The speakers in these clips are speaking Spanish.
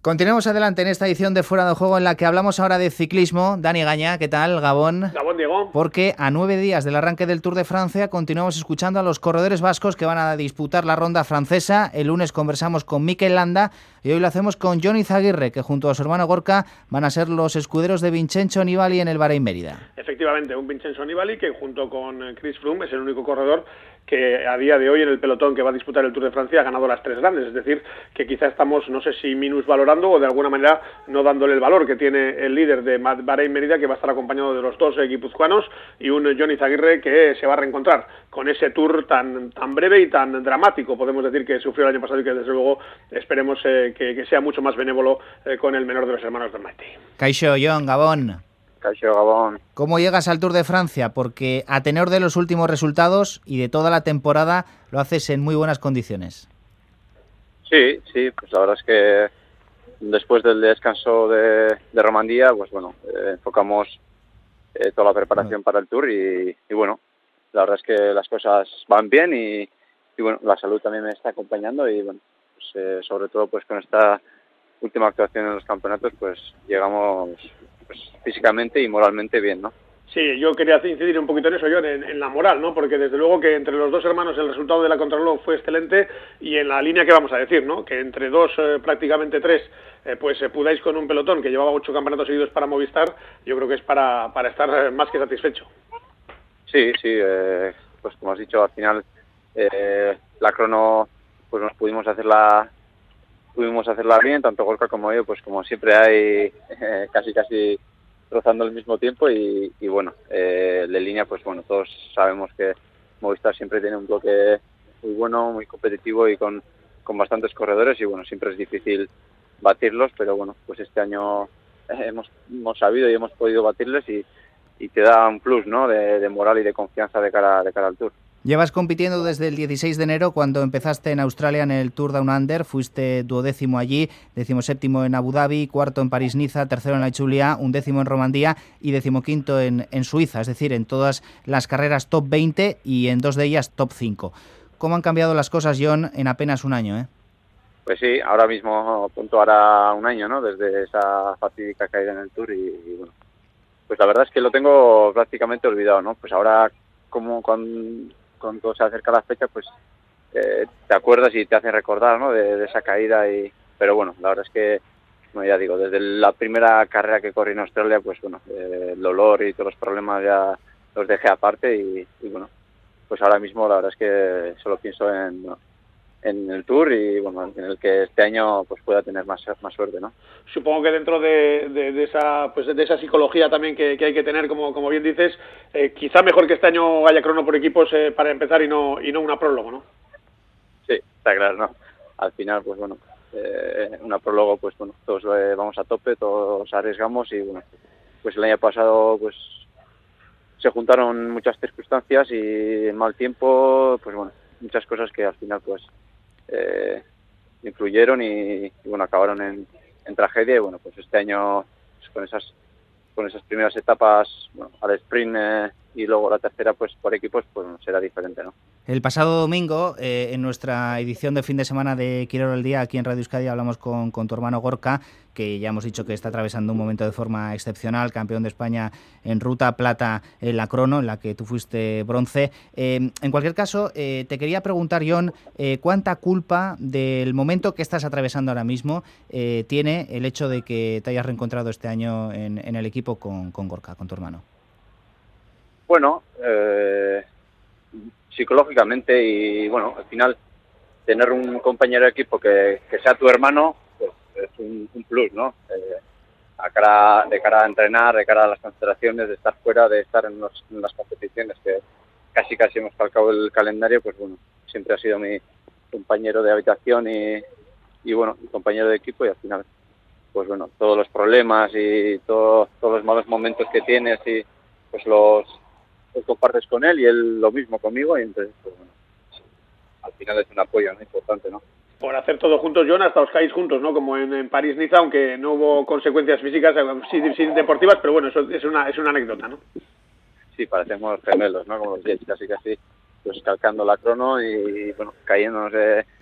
Continuamos adelante en esta edición de Fuera de Juego en la que hablamos ahora de ciclismo. Dani Gaña, ¿qué tal? Gabón. Gabón, Diego. Porque a 9 días del arranque del Tour de Francia continuamos escuchando a los corredores vascos que van a disputar la ronda francesa. El lunes conversamos con Mikel Landa y hoy lo hacemos con Jon Izagirre, que junto a su hermano Gorka van a ser los escuderos de Vincenzo Nibali en el Bahrein Mérida. Efectivamente, un Vincenzo Nibali que junto con Chris Froome es el único corredor que a día de hoy en el pelotón que va a disputar el Tour de Francia ha ganado las 3 grandes, es decir, que quizá estamos, no sé si minusvalorando o de alguna manera no dándole el valor que tiene el líder de Bahrein Mérida, que va a estar acompañado de los dos guipuzcoanos y un Jon Izagirre que se va a reencontrar con ese Tour tan breve y tan dramático, podemos decir, que sufrió el año pasado y que desde luego esperemos que sea mucho más benévolo con el menor de los hermanos del Maite. Kaixo, Jon, Gabón. Gabón. ¿Cómo llegas al Tour de Francia? Porque a tenor de los últimos resultados y de toda la temporada lo haces en muy buenas condiciones. Sí, pues la verdad es que después del descanso de Romandía, pues bueno, enfocamos toda la preparación para el Tour y bueno, la verdad es que las cosas van bien y bueno, la salud también me está acompañando y bueno, pues, sobre todo pues con esta última actuación en los campeonatos pues llegamos pues físicamente y moralmente bien, ¿no? Sí, yo quería incidir un poquito en eso, Jon, en la moral, ¿no? Porque desde luego que entre los dos hermanos el resultado de la contrarreloj fue excelente y en la línea que vamos a decir, ¿no? Que entre dos, prácticamente tres, pues pudáis con un pelotón que llevaba 8 campeonatos seguidos para Movistar, yo creo que es para estar más que satisfecho. Sí, pues como has dicho, al final la crono, pues nos pudimos hacerla bien, tanto Gorka como yo, pues como siempre hay casi rozando al mismo tiempo y bueno, de línea, pues bueno, todos sabemos que Movistar siempre tiene un bloque muy bueno, muy competitivo y con bastantes corredores y bueno, siempre es difícil batirlos, pero bueno, pues este año hemos sabido y hemos podido batirles y te da un plus, ¿no? De moral y de confianza de cara al Tour. Llevas compitiendo desde el 16 de enero, cuando empezaste en Australia en el Tour Down Under, fuiste 12º allí, 17º en Abu Dhabi, 4º en París-Niza, 3º en la Chulia, 11º en Romandía y 15º en Suiza, es decir, en todas las carreras top 20 y en 2 de ellas top 5. ¿Cómo han cambiado las cosas, Jon, en apenas un año, Pues sí, ahora mismo puntuará un año, ¿no? Desde esa fatídica caída en el Tour y bueno, pues la verdad es que lo tengo prácticamente olvidado, ¿no? Pues ahora como cuando se acerca la fecha, pues te acuerdas y te hace recordar, ¿no? De esa caída pero bueno, la verdad es que, bueno, ya digo, desde la primera carrera que corrí en Australia, pues bueno, el dolor y todos los problemas ya los dejé aparte y bueno, pues ahora mismo la verdad es que solo pienso en el Tour y bueno, en el que este año pues pueda tener más suerte, ¿no? Supongo que dentro de esa psicología también que hay que tener, como bien dices, quizá mejor que este año haya crono por equipos para empezar y no una prólogo, ¿no? Sí, está claro, ¿no? Al final, pues bueno, una prólogo, pues bueno, todos vamos a tope, todos arriesgamos y bueno, pues el año pasado pues se juntaron muchas circunstancias y en mal tiempo, pues bueno, muchas cosas que al final pues influyeron y bueno, acabaron en tragedia y bueno, pues este año pues, con esas primeras etapas, bueno, al sprint y luego la tercera pues por equipos pues será diferente, ¿no? El pasado domingo, en nuestra edición de fin de semana de Quiero el Día, aquí en Radio Euskadi, hablamos con tu hermano Gorka, que ya hemos dicho que está atravesando un momento de forma excepcional, campeón de España en ruta, plata en la crono, en la que tú fuiste bronce. En cualquier caso, te quería preguntar, Jon, ¿cuánta culpa del momento que estás atravesando ahora mismo tiene el hecho de que te hayas reencontrado este año en el equipo con Gorka, con tu hermano? Bueno, psicológicamente y bueno, al final tener un compañero de equipo que sea tu hermano pues es un plus, ¿no? De cara a entrenar, de cara a las concentraciones, de estar fuera, de estar en las competiciones que casi hemos calcado el calendario, pues bueno, siempre ha sido mi compañero de habitación y bueno, mi compañero de equipo y al final pues bueno, todos los problemas y todos los malos momentos que tienes y pues los compartes con él y él lo mismo conmigo y entonces pues bueno, al final es un apoyo, ¿no? Importante, ¿no? Por hacer todo juntos, Jon, hasta os caéis juntos, ¿no? Como en París-Niza, aunque no hubo consecuencias físicas, sí deportivas, pero bueno, eso es una anécdota, ¿no? Sí, parecemos gemelos, ¿no? Como los Jets, casi, pues calcando la crono y bueno, cayéndonos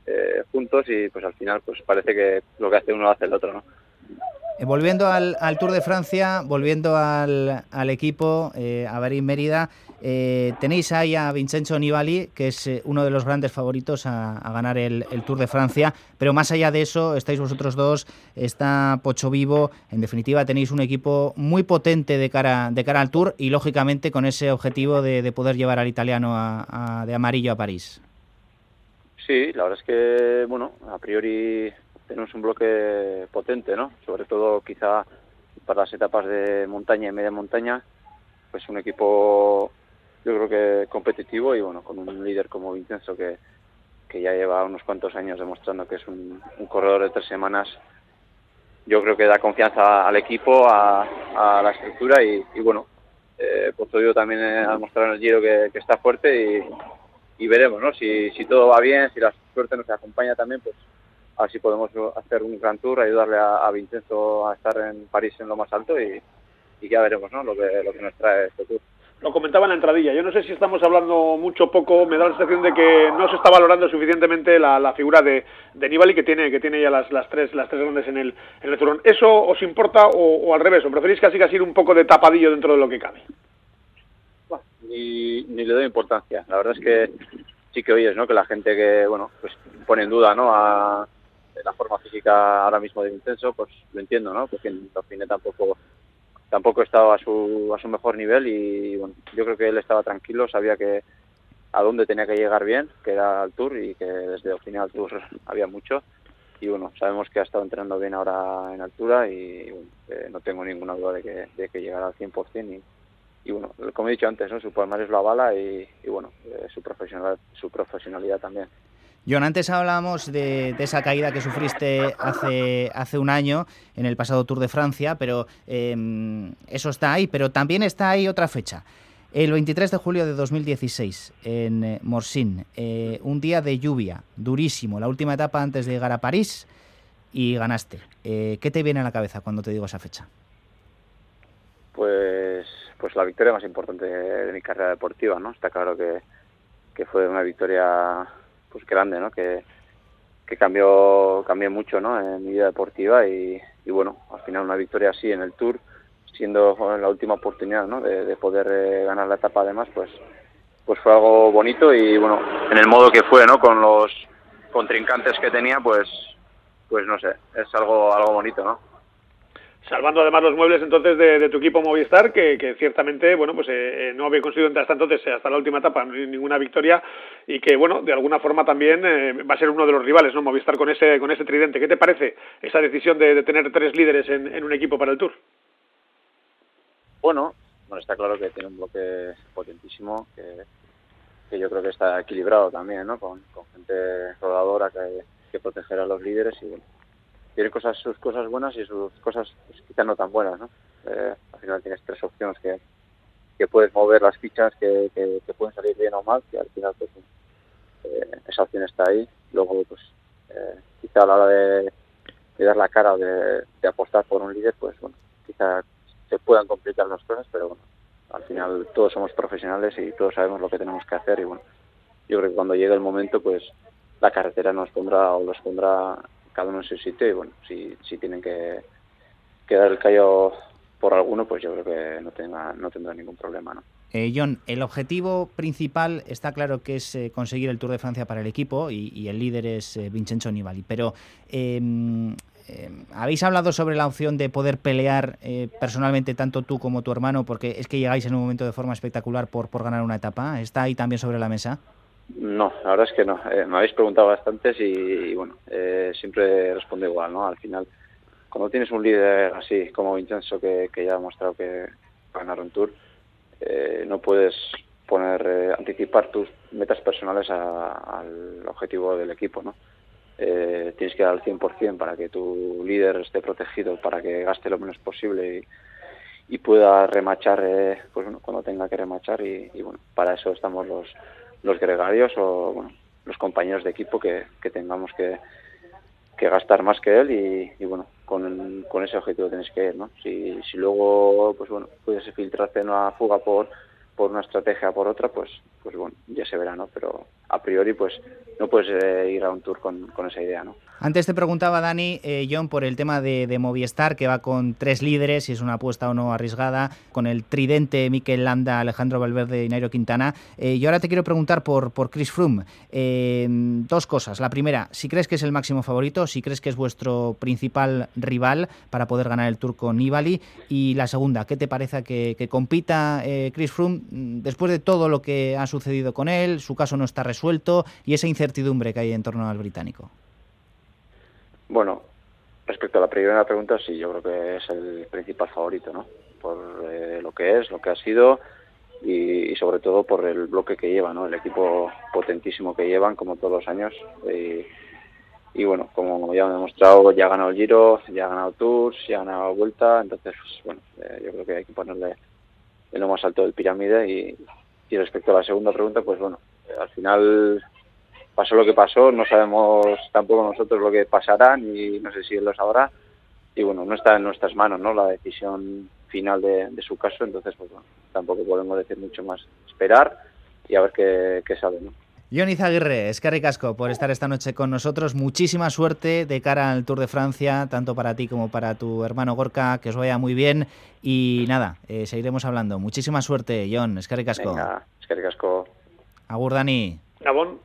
juntos y pues al final pues parece que lo que hace uno lo hace el otro, ¿no? Volviendo al Tour de Francia, volviendo al equipo, a Bahrein Mérida, tenéis ahí a Vincenzo Nibali, que es uno de los grandes favoritos a ganar el Tour de Francia, pero más allá de eso, estáis vosotros dos, está Pocho Vivo, en definitiva tenéis un equipo muy potente de cara al Tour y lógicamente con ese objetivo de poder llevar al italiano de amarillo a París. Sí, la verdad es que, bueno, a priori tenemos un bloque potente, ¿no? Sobre todo quizá para las etapas de montaña y media montaña, pues un equipo yo creo que competitivo y bueno, con un líder como Vincenzo que ya lleva unos cuantos años demostrando que es un corredor de 3 semanas, yo creo que da confianza al equipo, a la estructura y bueno, Pozo Vivo también ha demostrado en el Giro que está fuerte y veremos, ¿no? Si todo va bien, si la suerte nos acompaña también, pues a ver si podemos hacer un gran tour, ayudarle a Vincenzo a estar en París en lo más alto y ya veremos, ¿no? Lo que nos trae este tour. Lo comentaba en la entradilla, yo no sé si estamos hablando mucho o poco, me da la sensación de que no se está valorando suficientemente la figura de Nibali que tiene ya las tres grandes en el Tour. ¿Eso os importa o al revés? ¿O preferís casi ir un poco de tapadillo dentro de lo que cabe? Ni le doy importancia. La verdad es que sí que oyes, ¿no? Que la gente que, bueno, pues pone en duda, ¿no? A la forma física ahora mismo de Vincenzo, pues lo entiendo, ¿no? Porque en Dauphiné tampoco estaba a su mejor nivel y bueno, yo creo que él estaba tranquilo, sabía que a dónde tenía que llegar bien, que era al Tour y que desde Dauphiné al Tour había mucho y bueno, sabemos que ha estado entrenando bien ahora en altura y bueno, no tengo ninguna duda de que llegará al 100% y bueno, como he dicho antes, ¿no? Su palmarés lo avala y bueno, su profesionalidad también. John, antes hablábamos de esa caída que sufriste hace un año en el pasado Tour de Francia, pero eso está ahí, pero también está ahí otra fecha. El 23 de julio de 2016, en Morsin, un día de lluvia, durísimo, la última etapa antes de llegar a París y ganaste. ¿Qué te viene a la cabeza cuando te digo esa fecha? Pues la victoria más importante de mi carrera deportiva, ¿no? Está claro que fue una victoria pues grande, ¿no? Que cambió mucho, ¿no? En mi vida deportiva y bueno, al final una victoria así en el Tour, siendo la última oportunidad, ¿no? De poder ganar la etapa además, pues fue algo bonito y bueno, en el modo que fue, ¿no? Con los contrincantes que tenía, pues no sé, es algo bonito, ¿no? Salvando además los muebles entonces de tu equipo Movistar, que ciertamente, bueno, pues no había conseguido hasta la última etapa ninguna victoria y que, bueno, de alguna forma también va a ser uno de los rivales, ¿no? Movistar con ese tridente. ¿Qué te parece esa decisión de tener 3 líderes en un equipo para el Tour? Bueno, está claro que tiene un bloque potentísimo, que yo creo que está equilibrado también, ¿no? Con gente rodadora que proteger a los líderes y bueno, tiene sus cosas buenas y sus cosas pues, quizás no tan buenas, ¿no? Al final tienes 3 opciones que puedes mover las fichas, que pueden salir bien o mal, que al final pues esa opción está ahí. Luego pues quizá a la hora de dar la cara o de apostar por un líder, pues bueno, quizá se puedan complicar las cosas, pero bueno, al final todos somos profesionales y todos sabemos lo que tenemos que hacer y bueno, yo creo que cuando llegue el momento pues la carretera los pondrá cada uno en su sitio y bueno, si tienen que dar el callo por alguno, pues yo creo que no tendrá ningún problema, ¿no? John, el objetivo principal está claro que es conseguir el Tour de Francia para el equipo y el líder es Vincenzo Nibali, pero ¿habéis hablado sobre la opción de poder pelear personalmente tanto tú como tu hermano? Porque es que llegáis en un momento de forma espectacular por ganar una etapa. ¿Está ahí también sobre la mesa? No, la verdad es que no. Me habéis preguntado bastantes y bueno, siempre respondo igual, ¿no? Al final, cuando tienes un líder así como Vincenzo que ya ha demostrado que va a ganar un Tour, no puedes anticipar tus metas personales al objetivo del equipo, ¿no? Tienes que dar al 100% para que tu líder esté protegido, para que gaste lo menos posible y pueda remachar pues bueno, cuando tenga que remachar y bueno, para eso estamos los gregarios o bueno, los compañeros de equipo que tengamos que gastar más que él y bueno, con ese objetivo tienes que ir, ¿no? Si luego pues bueno, pudiese filtrarse en una fuga por una estrategia por otra, pues bueno, ya se verá, ¿no? Pero a priori pues no puedes ir a un Tour con esa idea, ¿no? Antes te preguntaba, Dani, John, por el tema de Movistar, que va con 3 líderes, si es una apuesta o no arriesgada, con el tridente Mikel Landa, Alejandro Valverde y Nairo Quintana. Yo ahora te quiero preguntar por Chris Froome. 2 cosas. La primera, si crees que es el máximo favorito, si crees que es vuestro principal rival para poder ganar el Tour con Nibali. Y la segunda, ¿qué te parece que compita Chris Froome después de todo lo que ha sucedido con él? Su caso no está resuelto y esa incertidumbre que hay en torno al británico. Bueno, respecto a la primera pregunta, sí, yo creo que es el principal favorito, ¿no? Por lo que es, lo que ha sido y sobre todo por el bloque que lleva, ¿no? El equipo potentísimo que llevan, como todos los años. Y bueno, como ya han demostrado, ya ha ganado el Giro, ya ha ganado Tours, ya ha ganado Vuelta, entonces, bueno, yo creo que hay que ponerle en lo más alto del pirámide. Y respecto a la segunda pregunta, pues bueno, al final pasó lo que pasó, no sabemos tampoco nosotros lo que pasará, ni no sé si él lo sabrá, y bueno, no está en nuestras manos, ¿no?, la decisión final de su caso, entonces pues bueno, tampoco podemos decir mucho más, esperar y a ver qué sale, ¿no? Jon Izaguirre, eskerrik asko por estar esta noche con nosotros, muchísima suerte de cara al Tour de Francia, tanto para ti como para tu hermano Gorka, que os vaya muy bien, y nada, seguiremos hablando. Muchísima suerte, Jon, eskerrik asko. Venga, eskerrik asko. Agur, Dani. Gabón.